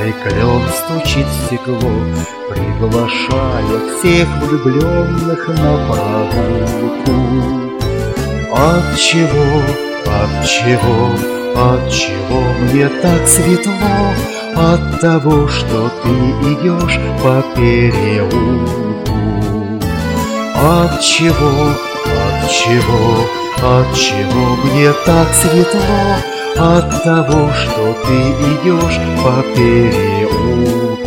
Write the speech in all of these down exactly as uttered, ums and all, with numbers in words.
Старый клен стучит в стекло, приглашая всех влюбленных на прогулку. Отчего, отчего, отчего мне так светло? От того, что ты идешь по переулку. Отчего, отчего, отчего мне так светло? От того, что ты идешь по переулку.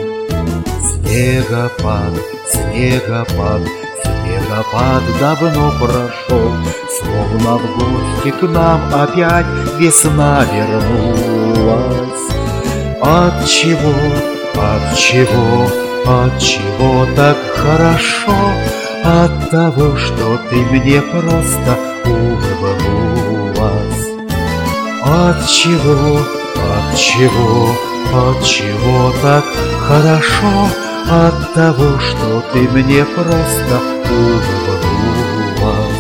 Снегопад, снегопад, снегопад давно прошел, словно в гости к нам опять весна вернулась. Отчего, отчего, отчего так хорошо? От того, что ты мне просто улыбнулась. Отчего, отчего, отчего так хорошо? От того, что ты мне просто улыбнулась.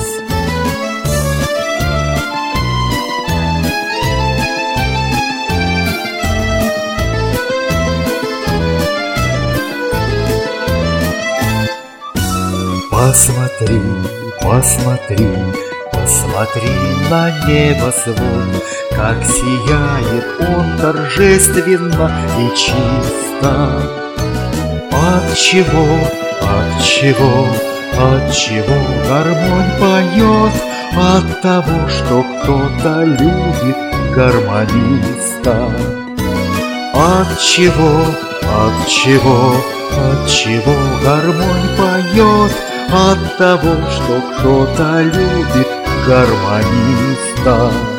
Посмотри, посмотри, посмотри на небосвод, как сияет он торжественно и чисто. Отчего, отчего, отчего гармонь поет? От того, что кто-то любит гармониста. Отчего, отчего, отчего гармонь поет? От того, что кто-то любит гармониста.